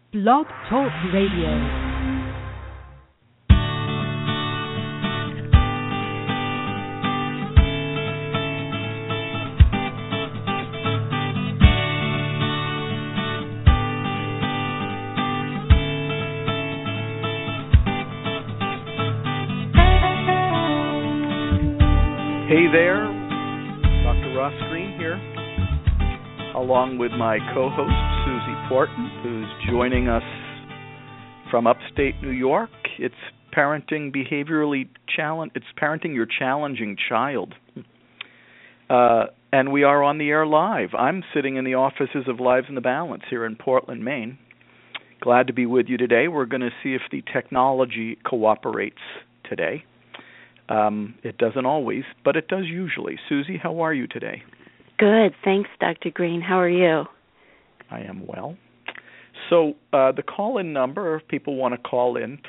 Blog Talk Radio. Hey there, Dr. Ross Green here, along with my co-host Susie Porton, who's joining us from upstate New York. It's parenting It's parenting your challenging child, and we are on the air live. I'm sitting in the offices of Lives in the Balance here in Portland, Maine. Glad to be with you today. We're going to see if the technology cooperates today. It doesn't always, but it does usually. Susie, how are you today? Good. Thanks, Dr. Green. How are you? I am well. So the call-in number, if people want to call in,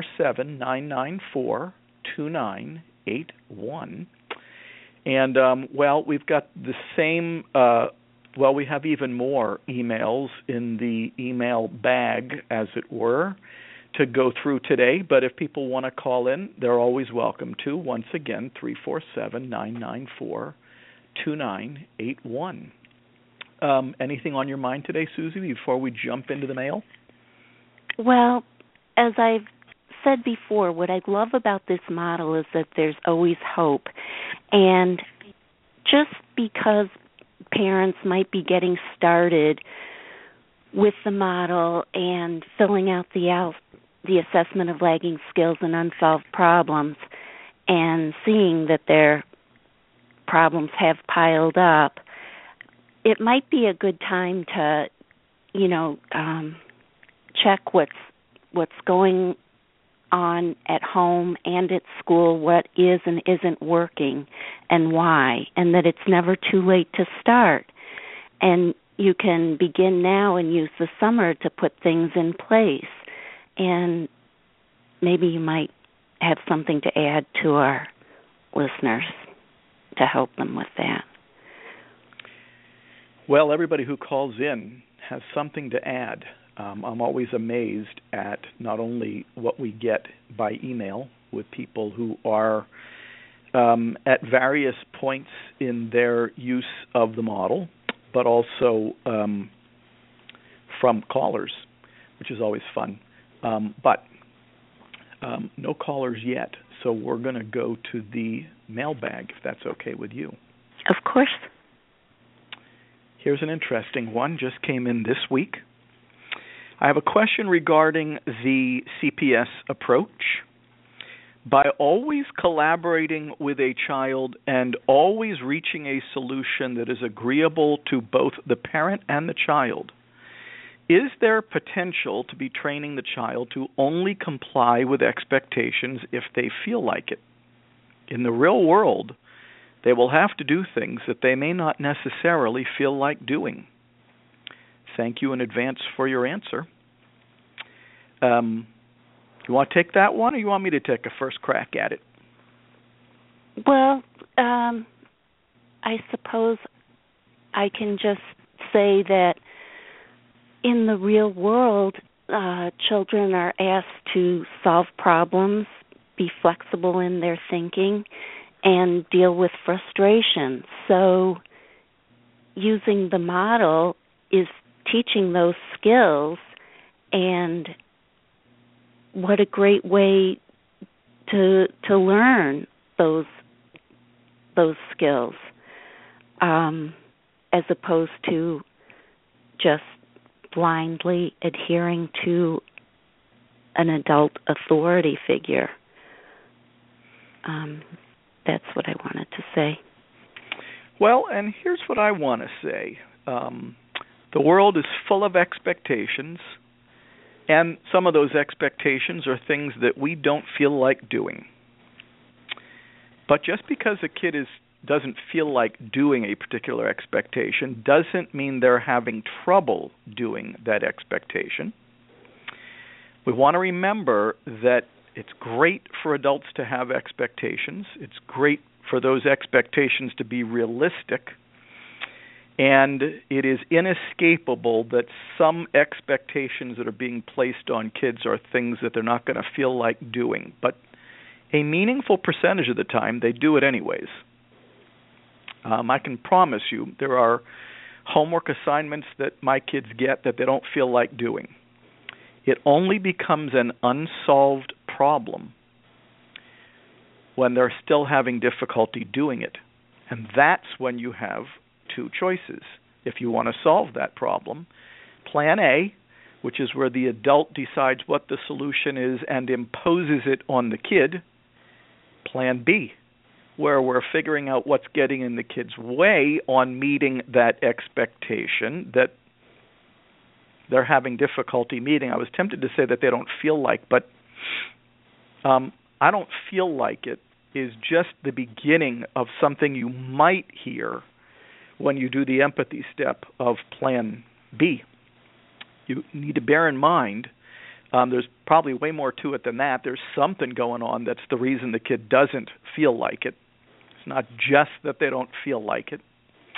347-994-2981. And, we've got the same, we have even more emails in the email bag, as it were, to go through today, but if people want to call in, they're always welcome to. Once again, 347-994-2981. Anything on your mind today, Susie, before we jump into the mail? Well, as I've said before, what I love about this model is that there's always hope. And just because parents might be getting started with the model and filling out the assessment of lagging skills and unsolved problems and seeing that their problems have piled up, it might be a good time to, check what's going on at home and at school, what is and isn't working and why, and that it's never too late to start. And you can begin now and use the summer to put things in place. And maybe you might have something to add to our listeners to help them with that. Well, everybody who calls in has something to add. I'm always amazed at not only what we get by email with people who are at various points in their use of the model, but also from callers, which is always fun. But no callers yet, so we're going to go to the mailbag, if that's okay with you. Of course. Here's an interesting one, just came in this week. I have a question regarding the CPS approach. By always collaborating with a child and always reaching a solution that is agreeable to both the parent and the child, is there potential to be training the child to only comply with expectations if they feel like it? In the real world, they will have to do things that they may not necessarily feel like doing. Thank you in advance for your answer. You want to take that one, or you want me to take a first crack at it? Well, I suppose I can just say that in the real world, children are asked to solve problems, be flexible in their thinking, and deal with frustration. So using the model is teaching those skills, and what a great way to learn those skills, as opposed to just blindly adhering to an adult authority figure. That's what I wanted to say. Well, and here's what I want to say. The world is full of expectations, and some of those expectations are things that we don't feel like doing. But just because a kid doesn't feel like doing a particular expectation doesn't mean they're having trouble doing that expectation. We want to remember that it's great for adults to have expectations. It's great for those expectations to be realistic. And it is inescapable that some expectations that are being placed on kids are things that they're not going to feel like doing. But a meaningful percentage of the time, they do it anyways. I can promise you there are homework assignments that my kids get that they don't feel like doing. It only becomes an unsolved problem when they're still having difficulty doing it. And that's when you have two choices. If you want to solve that problem, plan A, which is where the adult decides what the solution is and imposes it on the kid. Plan B, where we're figuring out what's getting in the kid's way on meeting that expectation that they're having difficulty meeting. I was tempted to say that they don't feel like, but I don't feel like it is just the beginning of something you might hear when you do the empathy step of Plan B. You need to bear in mind there's probably way more to it than that. There's something going on that's the reason the kid doesn't feel like it. It's not just that they don't feel like it.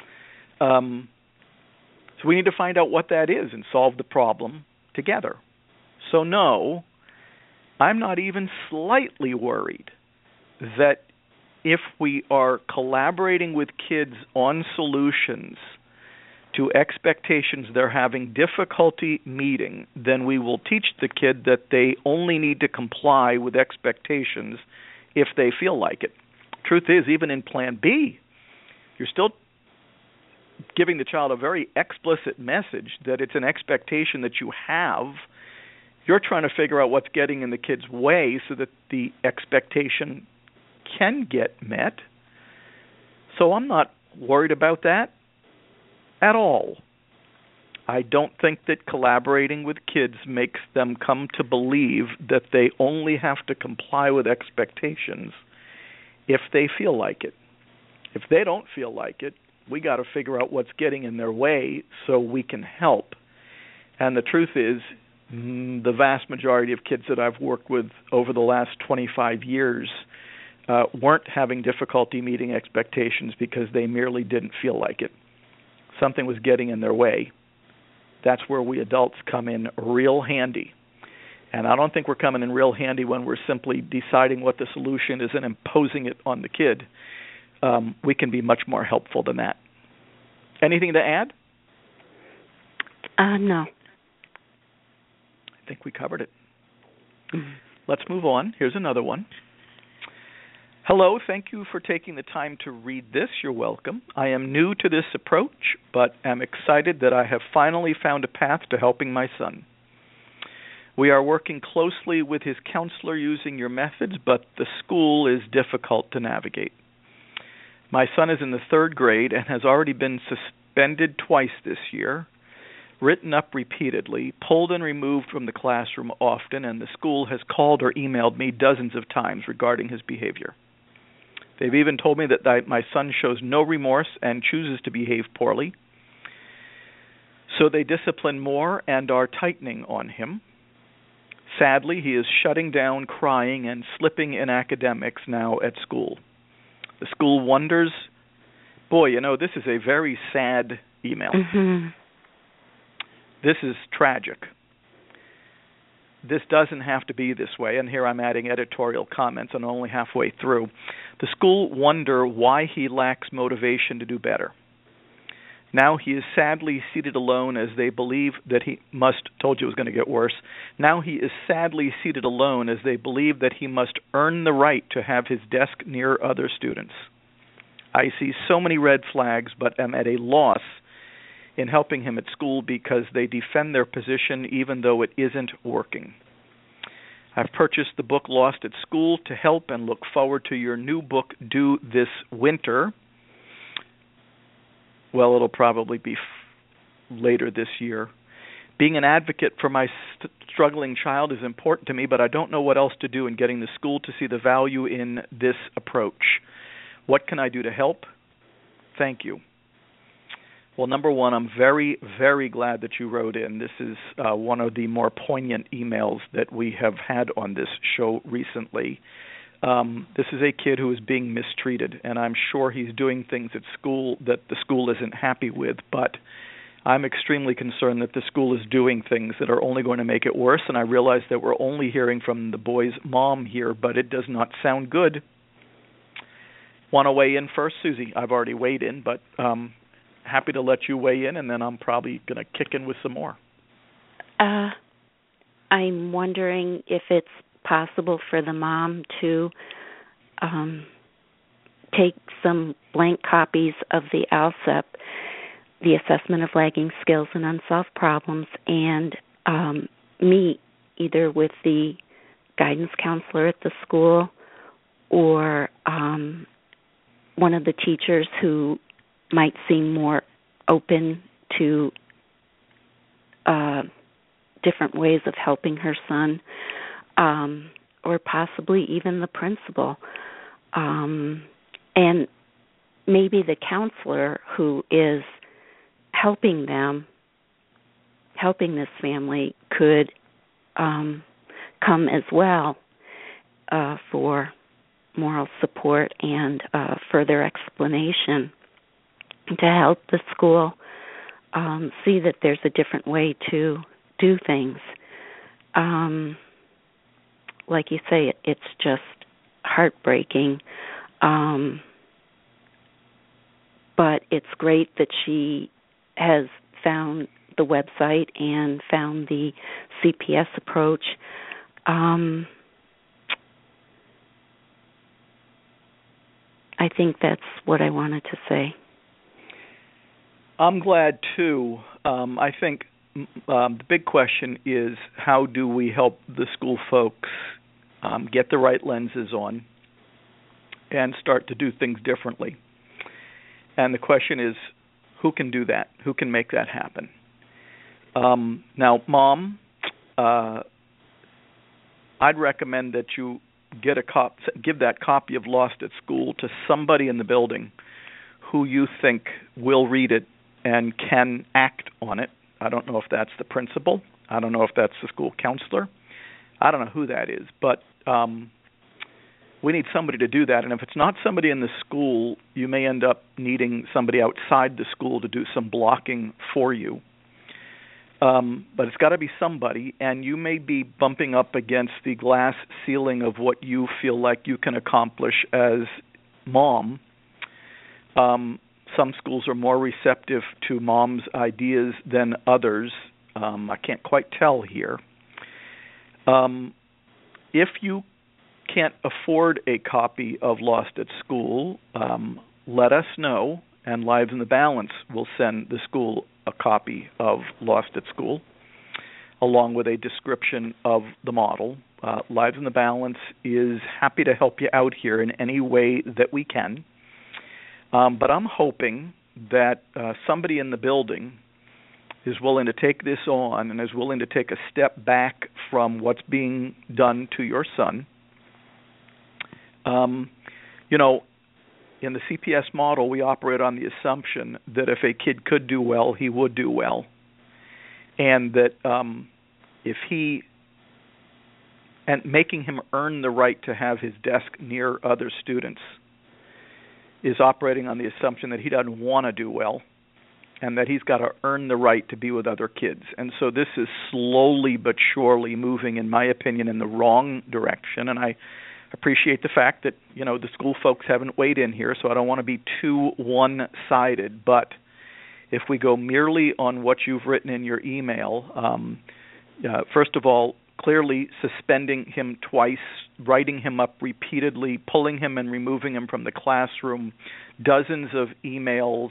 So we need to find out what that is and solve the problem together. So no, I'm not even slightly worried that if we are collaborating with kids on solutions to expectations they're having difficulty meeting, then we will teach the kid that they only need to comply with expectations if they feel like it. Truth is, even in Plan B, you're still giving the child a very explicit message that it's an expectation that you have. You're trying to figure out what's getting in the kid's way so that the expectation can get met. So I'm not worried about that at all. I don't think that collaborating with kids makes them come to believe that they only have to comply with expectations if they feel like it. If they don't feel like it, we got to figure out what's getting in their way so we can help. And the truth is, the vast majority of kids that I've worked with over the last 25 years weren't having difficulty meeting expectations because they merely didn't feel like it. Something was getting in their way. That's where we adults come in real handy. And I don't think we're coming in real handy when we're simply deciding what the solution is and imposing it on the kid. We can be much more helpful than that. Anything to add? No. I think we covered it. Mm-hmm. Let's move on. Here's another one. Hello, thank you for taking the time to read this. You're welcome. I am new to this approach, but am excited that I have finally found a path to helping my son. We are working closely with his counselor using your methods, but the school is difficult to navigate. My son is in the 3rd grade and has already been suspended twice this year, written up repeatedly, pulled and removed from the classroom often, and the school has called or emailed me dozens of times regarding his behavior. They've even told me that my son shows no remorse and chooses to behave poorly. So they discipline more and are tightening on him. Sadly, he is shutting down, crying, and slipping in academics now at school. The school wonders, boy, this is a very sad email. Mm-hmm. This is tragic. This doesn't have to be this way, and here I'm adding editorial comments and only halfway through. The school wonder why he lacks motivation to do better. Now he is sadly seated alone as they believe that he must, told you it was going to get worse, now he is sadly seated alone as they believe that he must earn the right to have his desk near other students. I see so many red flags, but am at a loss in helping him at school because they defend their position even though it isn't working. I've purchased the book Lost at School to help and look forward to your new book due this winter. Well, it'll probably be later this year. Being an advocate for my struggling child is important to me, but I don't know what else to do in getting the school to see the value in this approach. What can I do to help? Thank you. Well, number one, I'm very, very glad that you wrote in. This is one of the more poignant emails that we have had on this show recently. This is a kid who is being mistreated, and I'm sure he's doing things at school that the school isn't happy with, but I'm extremely concerned that the school is doing things that are only going to make it worse, and I realize that we're only hearing from the boy's mom here, but it does not sound good. Want to weigh in first, Susie? I've already weighed in, but happy to let you weigh in, and then I'm probably going to kick in with some more. I'm wondering if it's possible for the mom to take some blank copies of the ALSEP, the Assessment of Lagging Skills and Unsolved Problems, and meet either with the guidance counselor at the school or one of the teachers who might seem more open to different ways of helping her son, or possibly even the principal. And maybe the counselor who is helping this family could come as well for moral support and further explanation to help the school see that there's a different way to do things. Like you say, it's just heartbreaking. But it's great that she has found the website and found the CPS approach. I think that's what I wanted to say. I'm glad, too. I think the big question is, how do we help the school folks get the right lenses on and start to do things differently? And the question is, who can do that? Who can make that happen? Now, Mom, I'd recommend that you get give that copy of Lost at School to somebody in the building who you think will read it and can act on it. I don't know if that's the principal. I don't know if that's the school counselor. I don't know who that is, but we need somebody to do that. And if it's not somebody in the school, you may end up needing somebody outside the school to do some blocking for you. But it's got to be somebody, and you may be bumping up against the glass ceiling of what you feel like you can accomplish as mom. Some schools are more receptive to mom's ideas than others. I can't quite tell here. If you can't afford a copy of Lost at School, let us know, and Lives in the Balance will send the school a copy of Lost at School, along with a description of the model. Lives in the Balance is happy to help you out here in any way that we can. But I'm hoping that somebody in the building is willing to take this on and is willing to take a step back from what's being done to your son. In the CPS model, we operate on the assumption that if a kid could do well, he would do well. And that and making him earn the right to have his desk near other students is operating on the assumption that he doesn't want to do well and that he's got to earn the right to be with other kids. And so this is slowly but surely moving, in my opinion, in the wrong direction. And I appreciate the fact that, the school folks haven't weighed in here, so I don't want to be too one-sided. But if we go merely on what you've written in your email, first of all, clearly suspending him twice, writing him up repeatedly, pulling him and removing him from the classroom, dozens of emails.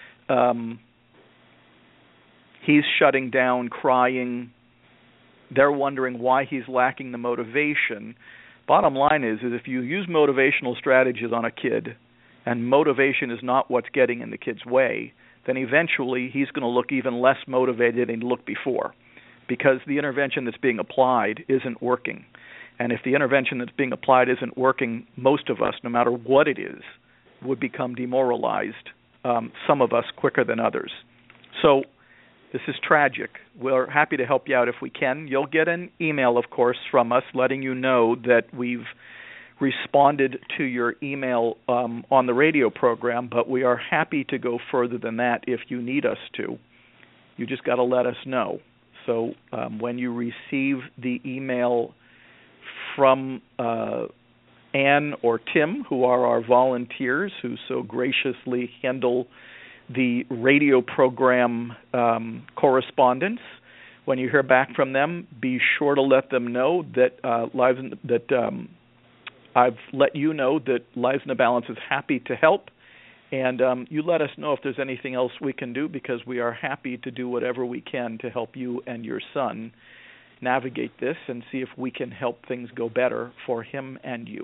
He's shutting down, crying. They're wondering why he's lacking the motivation. Bottom line is if you use motivational strategies on a kid and motivation is not what's getting in the kid's way, then eventually he's going to look even less motivated than he looked before, because the intervention that's being applied isn't working. And if the intervention that's being applied isn't working, most of us, no matter what it is, would become demoralized, some of us quicker than others. So this is tragic. We're happy to help you out if we can. You'll get an email, of course, from us letting you know that we've responded to your email on the radio program, but we are happy to go further than that if you need us to. You just got to let us know. So when you receive the email from Anne or Tim, who are our volunteers who so graciously handle the radio program correspondence, when you hear back from them, be sure to let them know that I've let you know that Lives in a Balance is happy to help, and you let us know if there's anything else we can do, because we are happy to do whatever we can to help you and your son navigate this and see if we can help things go better for him and you.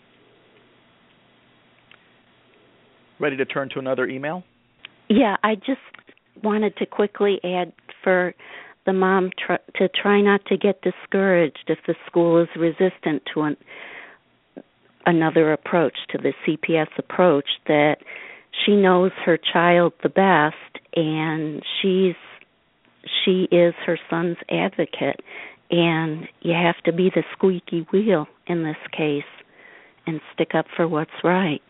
Ready to turn to another email? Yeah, I just wanted to quickly add for the mom to try not to get discouraged if the school is resistant to another approach, to the CPS approach, that she knows her child the best, and she is her son's advocate, and you have to be the squeaky wheel in this case and stick up for what's right.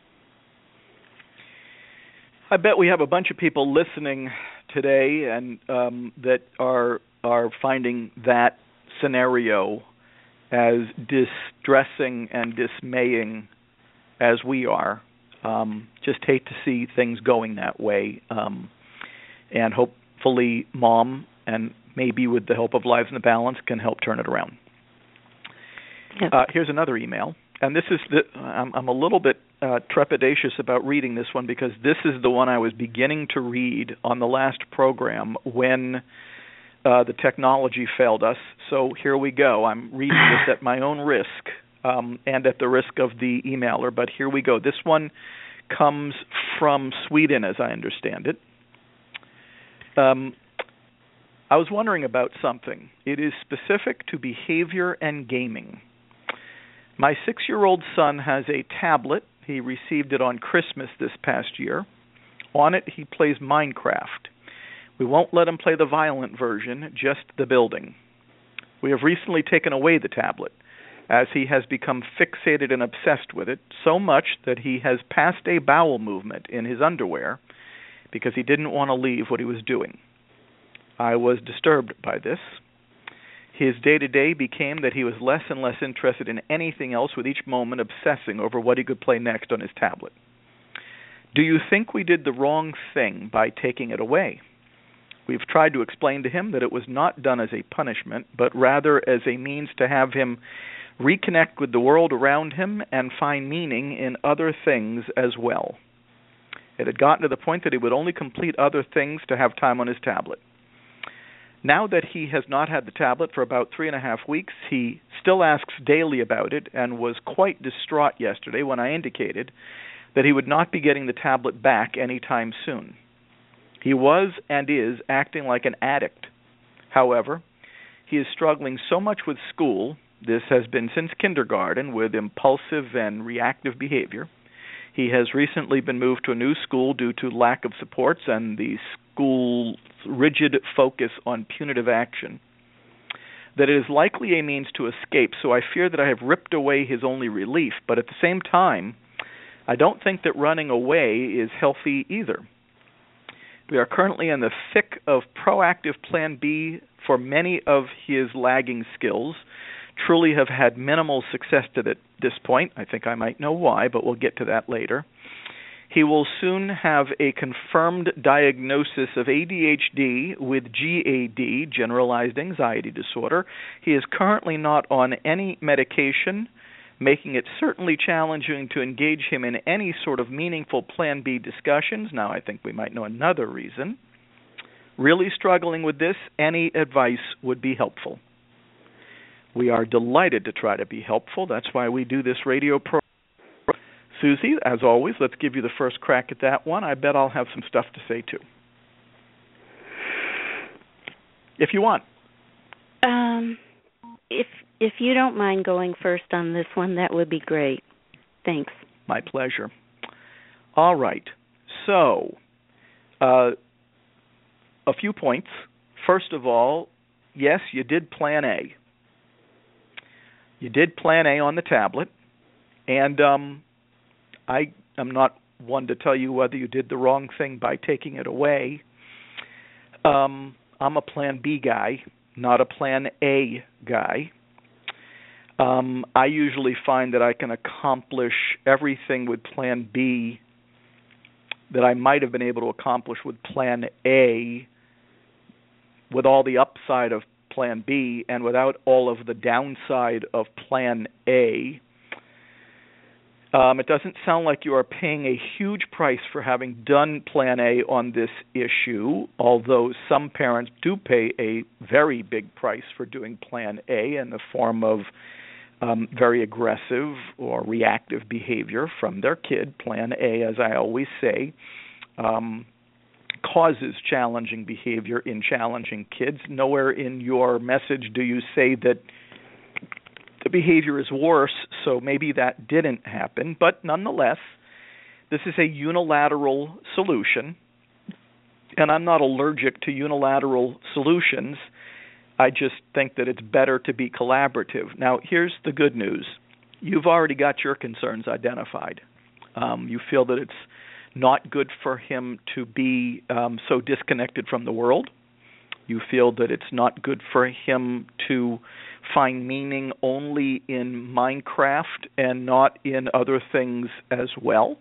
I bet we have a bunch of people listening today and that are finding that scenario as distressing and dismaying as we are. Just hate to see things going that way. And hopefully Mom, and maybe with the help of Lives in the Balance, can help turn it around. Yep. Here's another email. And this is I'm a little bit trepidatious about reading this one, because this is the one I was beginning to read on the last program when the technology failed us. So here we go. I'm reading this at my own risk and at the risk of the emailer, but here we go. This one comes from Sweden, as I understand it. I was wondering about something. It is specific to behavior and gaming. My 6-year-old son has a tablet. He received it on Christmas this past year. On it, he plays Minecraft. We won't let him play the violent version, just the building. We have recently taken away the tablet, as he has become fixated and obsessed with it, so much that he has passed a bowel movement in his underwear because he didn't want to leave what he was doing. I was disturbed by this. His day-to-day became that he was less and less interested in anything else, with each moment obsessing over what he could play next on his tablet. Do you think we did the wrong thing by taking it away? We've tried to explain to him that it was not done as a punishment, but rather as a means to have him reconnect with the world around him and find meaning in other things as well. It had gotten to the point that he would only complete other things to have time on his tablet. Now that he has not had the tablet for about 3.5 weeks, he still asks daily about it and was quite distraught yesterday when I indicated that he would not be getting the tablet back anytime soon. He was and is acting like an addict. However, he is struggling so much with school, this has been since kindergarten, with impulsive and reactive behavior. He has recently been moved to a new school due to lack of supports and the school's rigid focus on punitive action, that it is likely a means to escape, so I fear that I have ripped away his only relief. But at the same time, I don't think that running away is healthy either. We are currently in the thick of proactive Plan B for many of his lagging skills. Truly have had minimal success to this point. I think I might know why, but we'll get to that later. He will soon have a confirmed diagnosis of ADHD with GAD, generalized anxiety disorder. He is currently not on any medication, making it certainly challenging to engage him in any sort of meaningful Plan B discussions. Now, I think we might know another reason. Really struggling with this, any advice would be helpful. We are delighted to try to be helpful. That's why we do this radio program. Susie, as always, let's give you the first crack at that one. I bet I'll have some stuff to say, too. If you want. If you don't mind going first on this one, that would be great. Thanks. My pleasure. All right. So, a few points. First of all, yes, you did Plan A. You did Plan A on the tablet. And I am not one to tell you whether you did the wrong thing by taking it away. I'm a Plan B guy, not a Plan A guy. I usually find that I can accomplish everything with Plan B that I might have been able to accomplish with Plan A, with all the upside of Plan B and without all of the downside of Plan A. It doesn't sound like you are paying a huge price for having done Plan A on this issue, although some parents do pay a very big price for doing Plan A in the form of very aggressive or reactive behavior from their kid. Plan A, as I always say, causes challenging behavior in challenging kids. Nowhere in your message do you say that the behavior is worse, so maybe that didn't happen. But nonetheless, this is a unilateral solution, and I'm not allergic to unilateral solutions. I just think that it's better to be collaborative. Now, here's the good news. You've already got your concerns identified. You feel that it's not good for him to be so disconnected from the world. You feel that it's not good for him to find meaning only in Minecraft and not in other things as well.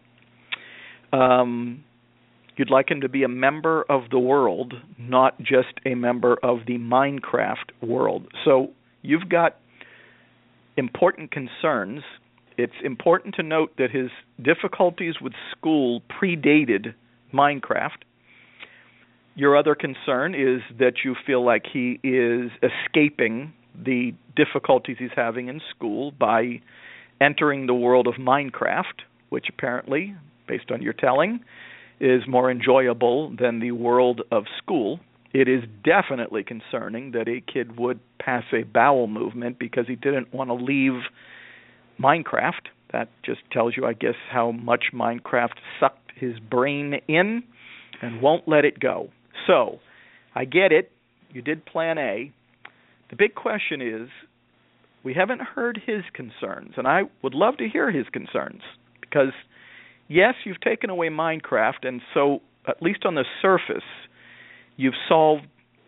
You'd like him to be a member of the world, not just a member of the Minecraft world. So you've got important concerns. It's important to note that his difficulties with school predated Minecraft. Your other concern is that you feel like he is escaping the difficulties he's having in school by entering the world of Minecraft, which apparently, based on your telling, is more enjoyable than the world of school. It is definitely concerning that a kid would pass a bowel movement because he didn't want to leave Minecraft. That just tells you, I guess, how much Minecraft sucked his brain in and won't let it go. So, I get it. You did Plan A. The big question is, we haven't heard his concerns, and I would love to hear his concerns, because yes, you've taken away Minecraft, and so, at least on the surface, you've solved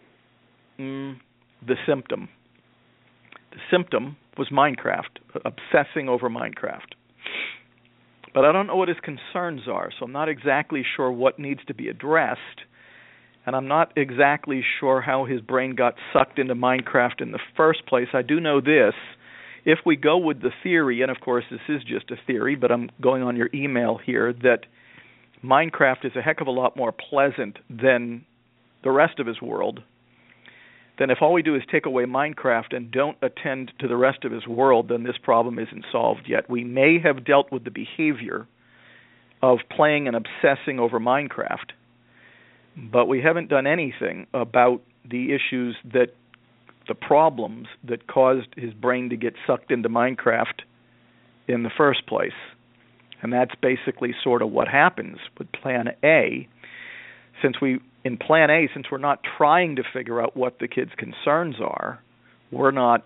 the symptom. The symptom was Minecraft, obsessing over Minecraft. But I don't know what his concerns are, so I'm not exactly sure what needs to be addressed, and I'm not exactly sure how his brain got sucked into Minecraft in the first place. I do know this. If we go with the theory, and of course this is just a theory, but I'm going on your email here, that Minecraft is a heck of a lot more pleasant than the rest of his world, then if all we do is take away Minecraft and don't attend to the rest of his world, then this problem isn't solved yet. We may have dealt with the behavior of playing and obsessing over Minecraft, but we haven't done anything about the issues, that the problems that caused his brain to get sucked into Minecraft in the first place. And that's basically sort of what happens with Plan A. In Plan A, since we're not trying to figure out what the kid's concerns are, we're not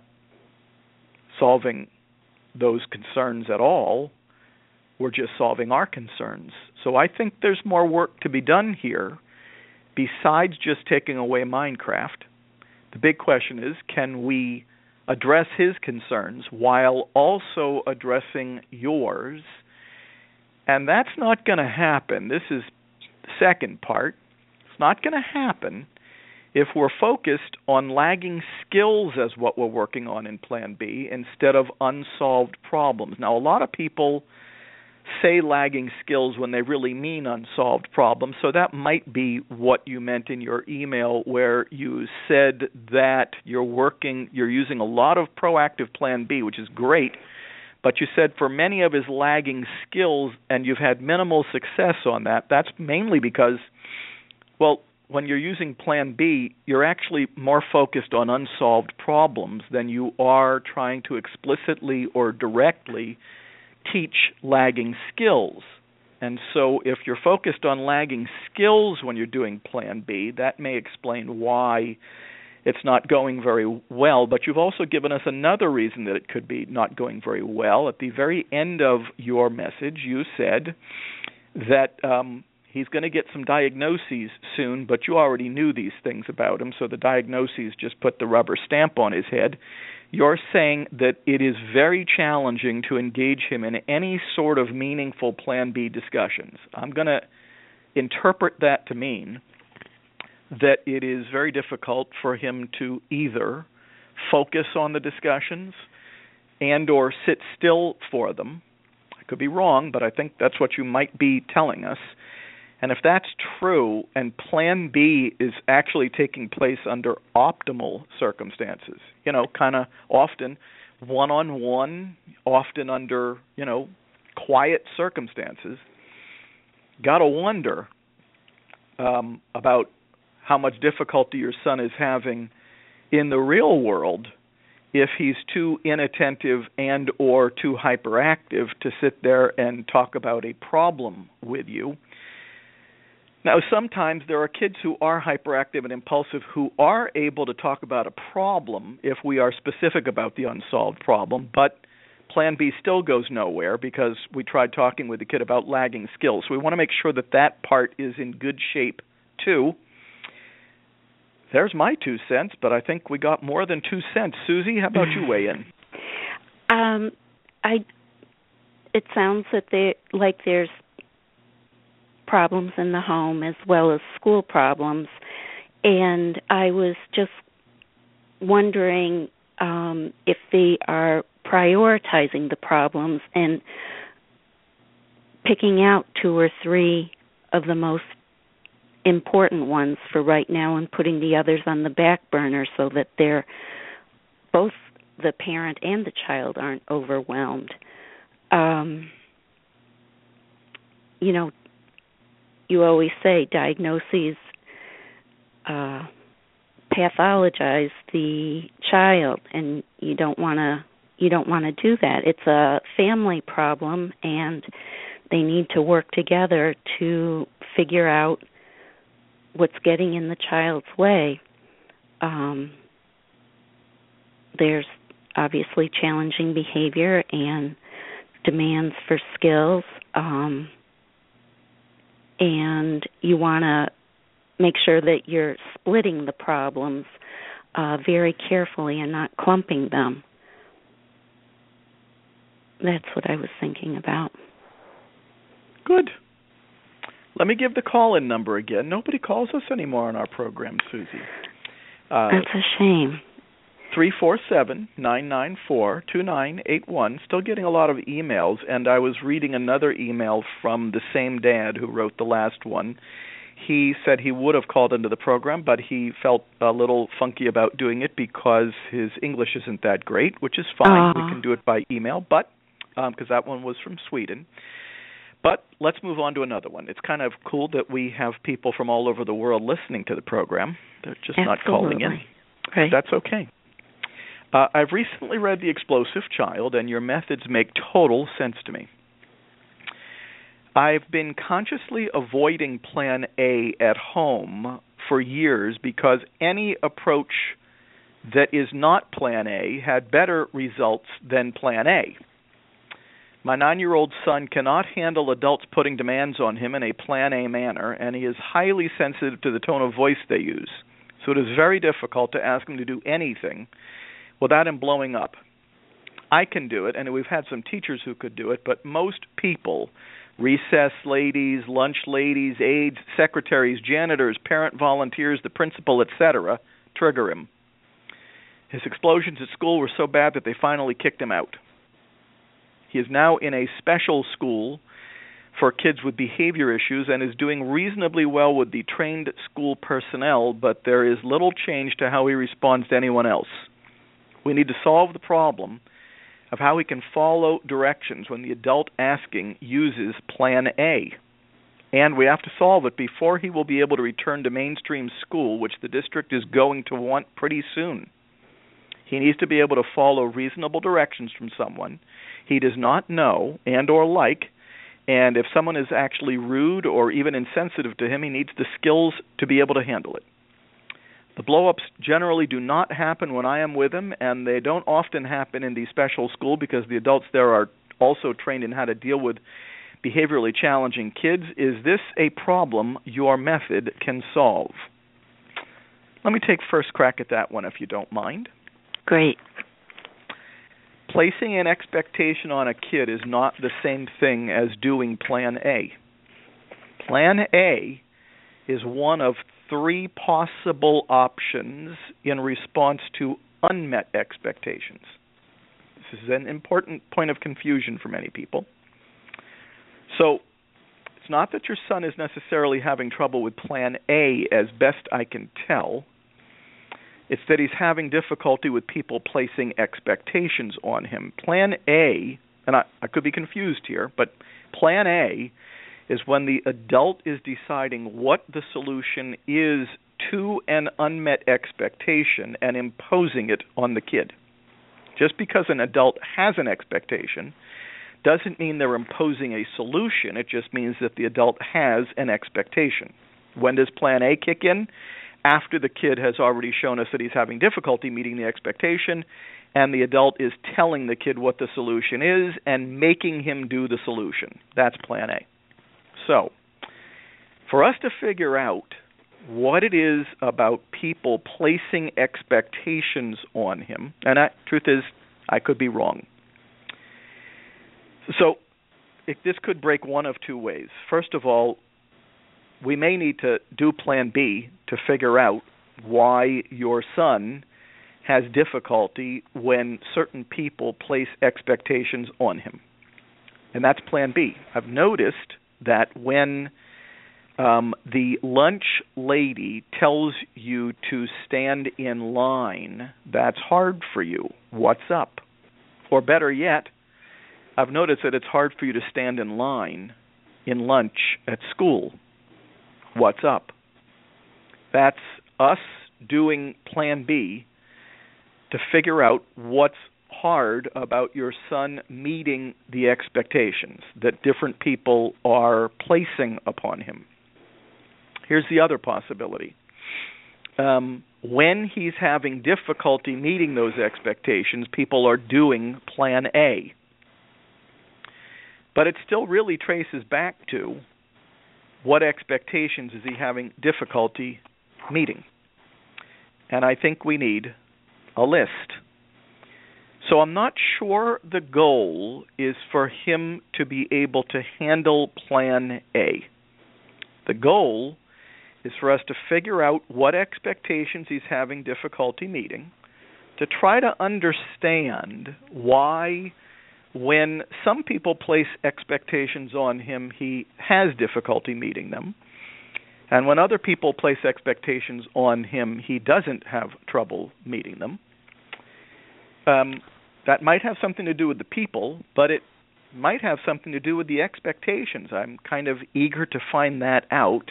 solving those concerns at all. We're just solving our concerns. So I think there's more work to be done here besides just taking away Minecraft. The big question is, can we address his concerns while also addressing yours? And that's not going to happen. This is the second part. It's not going to happen if we're focused on lagging skills as what we're working on in Plan B instead of unsolved problems. Now, a lot of people say lagging skills when they really mean unsolved problems, so that might be what you meant in your email, where you said that you're using a lot of proactive Plan B, which is great, but you said for many of his lagging skills, and you've had minimal success on that, that's mainly because, well, when you're using Plan B, you're actually more focused on unsolved problems than you are trying to explicitly or directly teach lagging skills. And so if you're focused on lagging skills when you're doing Plan B, that may explain why it's not going very well, but you've also given us another reason that it could be not going very well. At the very end of your message, you said that he's going to get some diagnoses soon, but you already knew these things about him, so the diagnoses just put the rubber stamp on his head. You're saying that it is very challenging to engage him in any sort of meaningful Plan B discussions. I'm going to interpret that to mean that it is very difficult for him to either focus on the discussions and or sit still for them. I could be wrong, but I think that's what you might be telling us. And if that's true, and Plan B is actually taking place under optimal circumstances, kind of often one-on-one, often under, quiet circumstances, got to wonder about how much difficulty your son is having in the real world if he's too inattentive and or too hyperactive to sit there and talk about a problem with you. Now, sometimes there are kids who are hyperactive and impulsive who are able to talk about a problem if we are specific about the unsolved problem, but Plan B still goes nowhere because we tried talking with the kid about lagging skills. So we want to make sure that that part is in good shape, too. There's my 2 cents, but I think we got more than 2 cents. Susie, how about you weigh in? It sounds that there's problems in the home as well as school problems, and I was just wondering if they are prioritizing the problems and picking out 2 or 3 of the most important ones for right now and putting the others on the back burner so that both the parent and the child aren't overwhelmed. You always say diagnoses pathologize the child, and you don't want to do that. It's a family problem, and they need to work together to figure out what's getting in the child's way. There's obviously challenging behavior and demands for skills, and you want to make sure that you're splitting the problems very carefully and not clumping them. That's what I was thinking about. Good. Let me give the call-in number again. Nobody calls us anymore on our program, Susie. That's a shame. 347-994-2981. Still getting a lot of emails, and I was reading another email from the same dad who wrote the last one. He said he would have called into the program, but he felt a little funky about doing it because his English isn't that great, which is fine. We can do it by email, but because that one was from Sweden. But let's move on to another one. It's kind of cool that we have people from all over the world listening to the program. They're just not calling in. Right. That's okay. I've recently read The Explosive Child, and your methods make total sense to me. I've been consciously avoiding Plan A at home for years because any approach that is not Plan A had better results than Plan A. My 9-year-old son cannot handle adults putting demands on him in a Plan A manner, and he is highly sensitive to the tone of voice they use. So it is very difficult to ask him to do anything without him blowing up. I can do it, and we've had some teachers who could do it, but most people, recess ladies, lunch ladies, aides, secretaries, janitors, parent volunteers, the principal, etc., trigger him. His explosions at school were so bad that they finally kicked him out. He is now in a special school for kids with behavior issues and is doing reasonably well with the trained school personnel, but there is little change to how he responds to anyone else. We need to solve the problem of how he can follow directions when the adult asking uses Plan A. And we have to solve it before he will be able to return to mainstream school, which the district is going to want pretty soon. He needs to be able to follow reasonable directions from someone he does not know and or like, and if someone is actually rude or even insensitive to him, he needs the skills to be able to handle it. The blow-ups generally do not happen when I am with him, and they don't often happen in the special school because the adults there are also trained in how to deal with behaviorally challenging kids. Is this a problem your method can solve? Let me take first crack at that one, if you don't mind. Great. Placing an expectation on a kid is not the same thing as doing Plan A. Plan A is one of 3 possible options in response to unmet expectations. This is an important point of confusion for many people. So, it's not that your son is necessarily having trouble with Plan A, as best I can tell. It's that he's having difficulty with people placing expectations on him. Plan A, and I could be confused here, but Plan A is when the adult is deciding what the solution is to an unmet expectation and imposing it on the kid. Just because an adult has an expectation doesn't mean they're imposing a solution. It just means that the adult has an expectation. When does Plan A kick in? After the kid has already shown us that he's having difficulty meeting the expectation, and the adult is telling the kid what the solution is and making him do the solution. That's Plan A. So, for us to figure out what it is about people placing expectations on him, and truth is, I could be wrong. So, this could break one of 2 ways. First of all, we may need to do Plan B to figure out why your son has difficulty when certain people place expectations on him. And that's Plan B. I've noticed that when the lunch lady tells you to stand in line, that's hard for you. What's up? Or better yet, I've noticed that it's hard for you to stand in line in lunch at school. What's up? That's us doing Plan B to figure out what's hard about your son meeting the expectations that different people are placing upon him. Here's the other possibility. When he's having difficulty meeting those expectations, people are doing Plan A. But it still really traces back to what expectations is he having difficulty meeting. And I think we need a list. So I'm not sure the goal is for him to be able to handle Plan A. The goal is for us to figure out what expectations he's having difficulty meeting, to try to understand why when some people place expectations on him, he has difficulty meeting them. And when other people place expectations on him, he doesn't have trouble meeting them. That might have something to do with the people, but it might have something to do with the expectations. I'm kind of eager to find that out.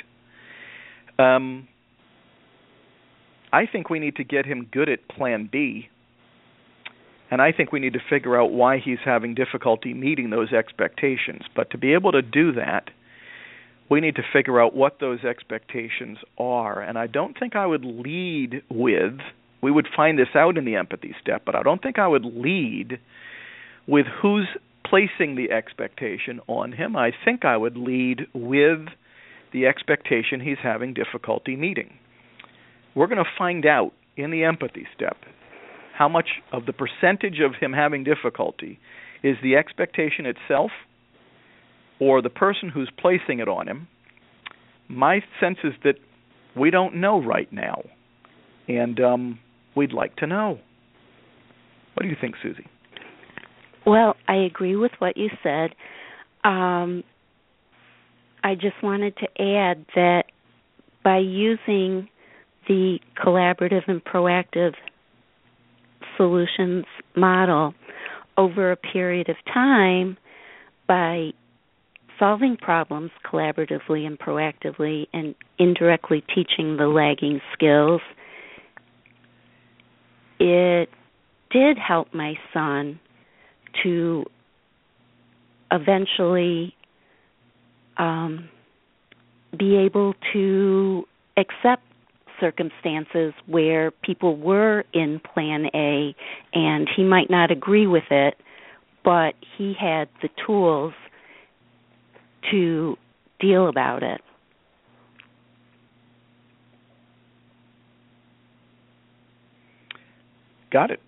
I think we need to get him good at Plan B. And I think we need to figure out why he's having difficulty meeting those expectations. But to be able to do that, we need to figure out what those expectations are. And I don't think I would lead with, we would find this out in the empathy step, but I don't think I would lead with who's placing the expectation on him. I think I would lead with the expectation he's having difficulty meeting. We're going to find out in the empathy step how much of the percentage of him having difficulty is the expectation itself or the person who's placing it on him. My sense is that we don't know right now, and we'd like to know. What do you think, Susie? Well, I agree with what you said. I just wanted to add that by using the collaborative and proactive solutions model over a period of time, by solving problems collaboratively and proactively and indirectly teaching the lagging skills, it did help my son to eventually be able to accept circumstances where people were in Plan A and he might not agree with it, but he had the tools to deal about it. Got it.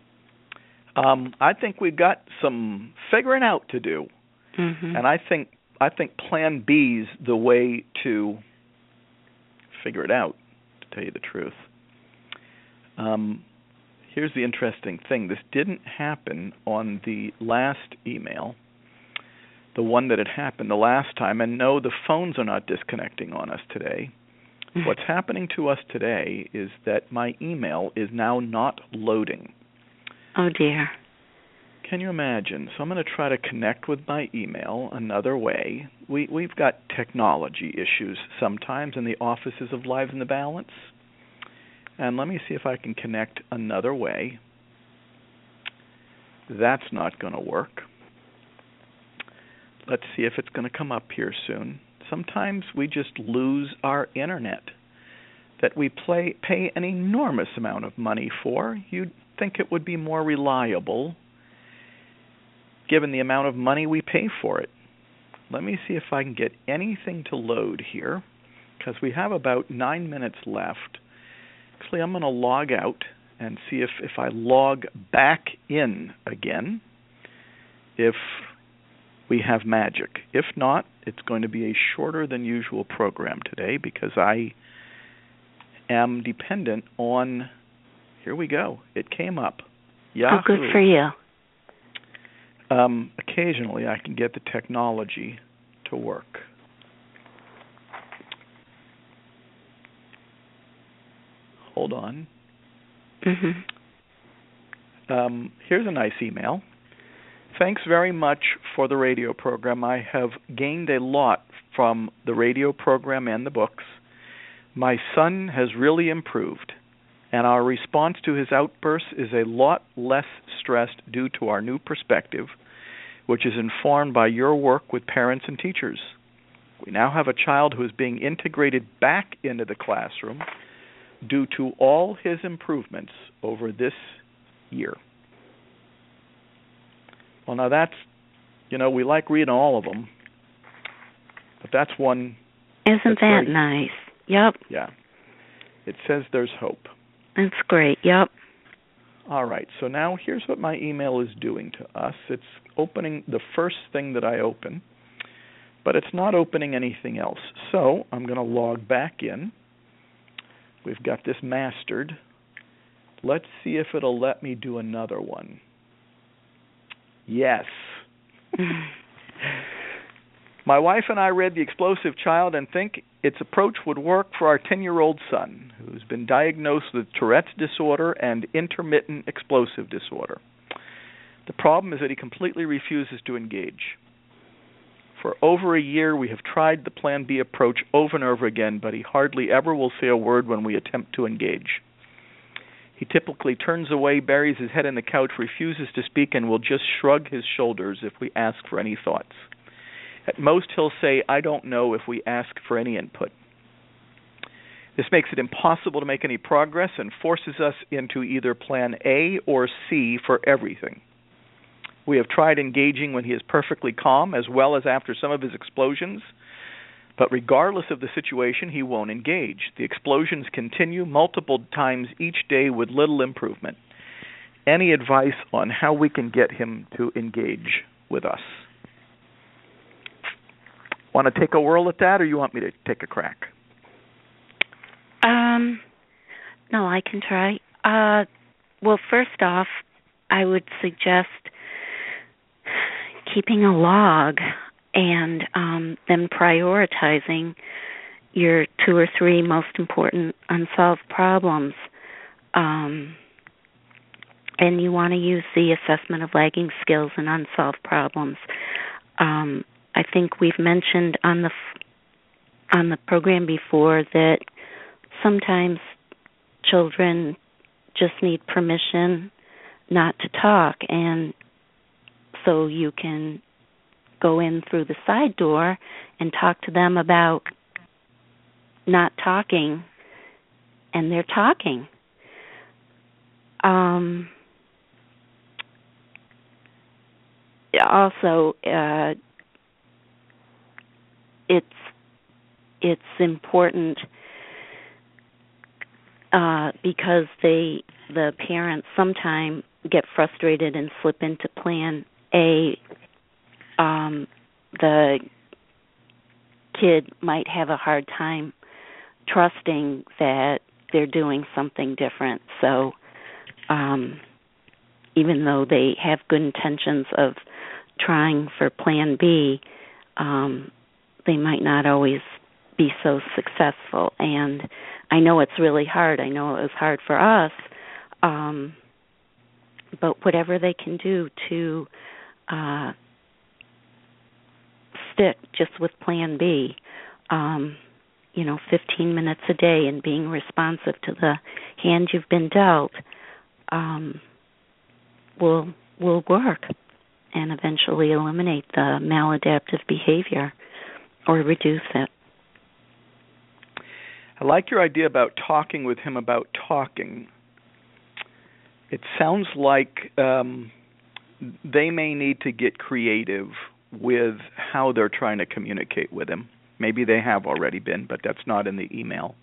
I think we've got some figuring out to do, and I think Plan B's the way to figure it out. To tell you the truth, here's the interesting thing: this didn't happen on the last email, the one that had happened the last time. And no, the phones are not disconnecting on us today. What's happening to us today is that my email is now not loading. Oh, dear. Can you imagine? So I'm going to try to connect with my email another way. We've got technology issues sometimes in the offices of Lives in the Balance. And let me see if I can connect another way. That's not going to work. Let's see if it's going to come up here soon. Sometimes we just lose our internet that we pay an enormous amount of money for. You'd think it would be more reliable given the amount of money we pay for it. Let me see if I can get anything to load here, because we have about 9 minutes left. Actually, I'm going to log out and see if I log back in again, if we have magic. If not, it's going to be a shorter than usual program today, because I am dependent on, here we go, it came up. Yahoo. Oh, good for you. Occasionally I can get the technology to work. Hold on. Here's a nice email. Thanks very much for the radio program. I have gained a lot from the radio program and the books. My son has really improved, and our response to his outbursts is a lot less stressed due to our new perspective, which is informed by your work with parents and teachers. We now have a child who is being integrated back into the classroom due to all his improvements over this year. Well, now that's, we like reading all of them, but that's one. Isn't that nice? Yep. Yeah. It says there's hope. That's great. Yep. All right. So now here's what my email is doing to us. It's opening the first thing that I open, but it's not opening anything else. So I'm going to log back in. We've got this mastered. Let's see if it'll let me do another one. Yes. My wife and I read The Explosive Child and think its approach would work for our 10-year-old son, who's been diagnosed with Tourette's disorder and intermittent explosive disorder. The problem is that he completely refuses to engage. For over a year, we have tried the Plan B approach over and over again, but he hardly ever will say a word when we attempt to engage. He typically turns away, buries his head in the couch, refuses to speak, and will just shrug his shoulders if we ask for any thoughts. At most, he'll say, "I don't know," if we ask for any input. This makes it impossible to make any progress and forces us into either Plan A or C for everything. We have tried engaging when he is perfectly calm, as well as after some of his explosions, but regardless of the situation, he won't engage. The explosions continue multiple times each day with little improvement. Any advice on how we can get him to engage with us? Want to take a whirl at that, or you want me to take a crack? No, I can try. Well, first off, I would suggest keeping a log and then prioritizing your 2 or 3 most important unsolved problems. And you want to use the assessment of lagging skills and unsolved problems. I think we've mentioned on the program before that sometimes children just need permission not to talk, and so you can go in through the side door and talk to them about not talking and they're talking. Also, it's important because the parents sometimes get frustrated and slip into plan A. The kid might have a hard time trusting that they're doing something different. So even though they have good intentions of trying for plan B, they might not always be so successful. And I know it's really hard. I know it was hard for us. But whatever they can do to stick just with plan B, 15 minutes a day and being responsive to the hand you've been dealt will work and eventually eliminate the maladaptive behavior or reduce it. I like your idea about talking with him about talking. It sounds like they may need to get creative with how they're trying to communicate with him. Maybe they have already been, but that's not in the email.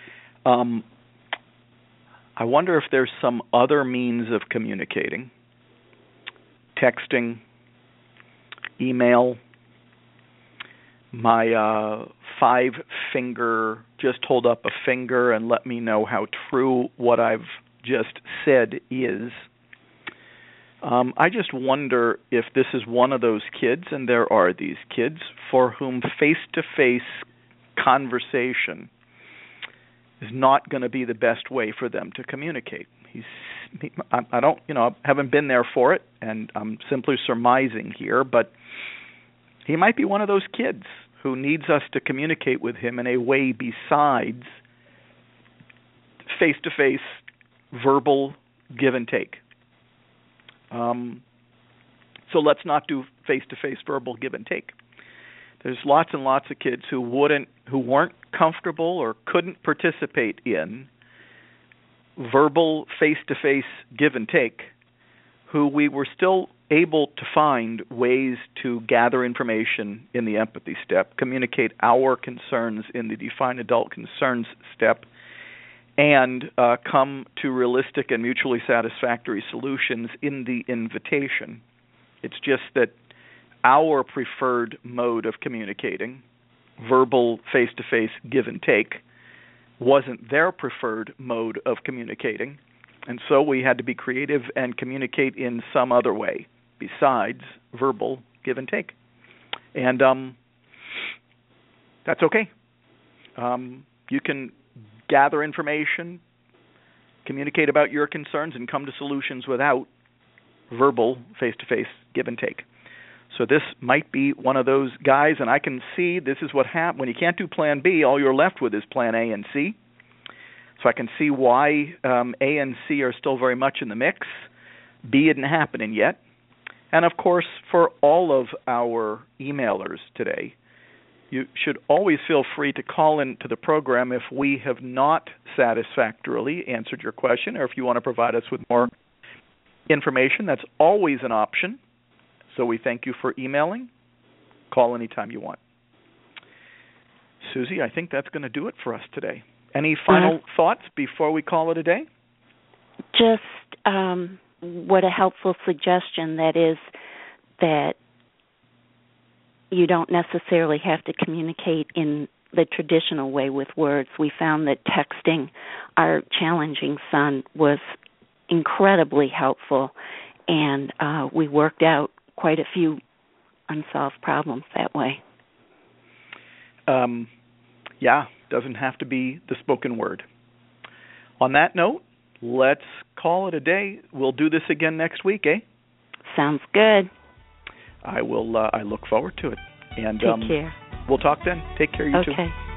I wonder if there's some other means of communicating. Texting, email, my 5-finger, just hold up a finger and let me know how true what I've just said is. I just wonder if this is one of those kids, and there are these kids, for whom face-to-face conversation is not going to be the best way for them to communicate. I haven't been there for it, and I'm simply surmising here, but he might be one of those kids who needs us to communicate with him in a way besides face-to-face verbal give and take. So let's not do face-to-face verbal give and take. There's lots and lots of kids who weren't comfortable or couldn't participate in verbal face-to-face give and take, who we were still able to find ways to gather information in the empathy step, communicate our concerns in the define adult concerns step, and come to realistic and mutually satisfactory solutions in the invitation. It's just that our preferred mode of communicating, verbal face-to-face give and take, wasn't their preferred mode of communicating, and so we had to be creative and communicate in some other way besides verbal give and take. And that's okay. You can gather information, communicate about your concerns, and come to solutions without verbal face-to-face give and take. So this might be one of those guys, and I can see this is what happens. When you can't do plan B, all you're left with is plan A and C. So I can see why A and C are still very much in the mix. B isn't happening yet. And, of course, for all of our emailers today, you should always feel free to call into the program if we have not satisfactorily answered your question, or if you want to provide us with more information. That's always an option. So we thank you for emailing. Call anytime you want. Susie, I think that's going to do it for us today. Any final thoughts before we call it a day? Just what a helpful suggestion that is, that you don't necessarily have to communicate in the traditional way with words. We found that texting our challenging son was incredibly helpful, and we worked out quite a few unsolved problems that way. Doesn't have to be the spoken word. On that note, let's call it a day. We'll do this again next week, eh? Sounds good. I will. I look forward to it. And take care. We'll talk then. Take care, you two. Okay.